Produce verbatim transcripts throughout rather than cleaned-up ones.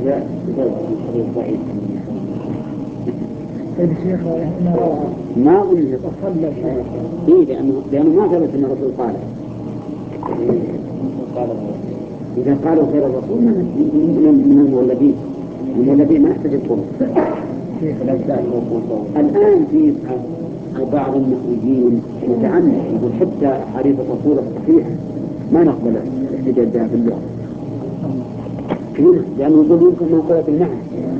جاء حديث ضعيف. الشيخ ما أظن إيه لأنه لأنه ما ثبت أن الرسول قال. إذا قالوا غير الرسول من المولدين المولدين ما يحتاج القرآن. الآن في بعض النحويين متعنت يقول حتى حديث الرسول الصحيح ما نقبل الاحتجاج بها في اللغة لأنه يقول يمكن منقولة بالمعنى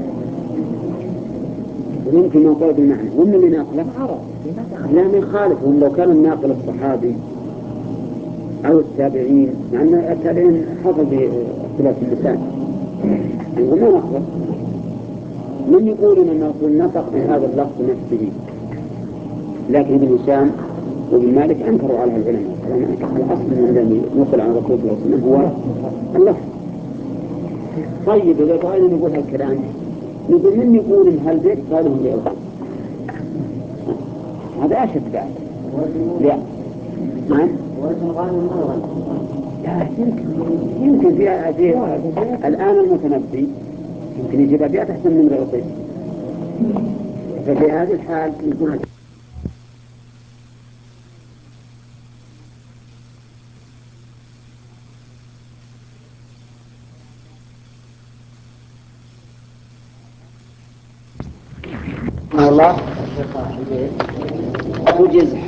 ويمكن منقولة بالمعنى ومن اللي ناقله لا من خالفهم لو كان الناقل الصحابي أو التابعين لأن التابعين حصل باختلاف اللسان وما نقبل من يقول أن الرسول نطق بهذا اللفظ نفسه لكن ابن هشام وابن مالك أنكروا على العلماء الأصل من الذي نقل عن الرسول صلى الله عليه وسلم هو اللفظ. طيب إذا بغينا نقول هالكلام نقول من يقول إن هالبيت قالهم لأوضاع هذا أشد بعد لا نعم لا يمكن يمكن فيها فيها الآن المتنبي يمكن يجيب أبيات أحسن من غيره ففي هذه الحال يكون الله توجز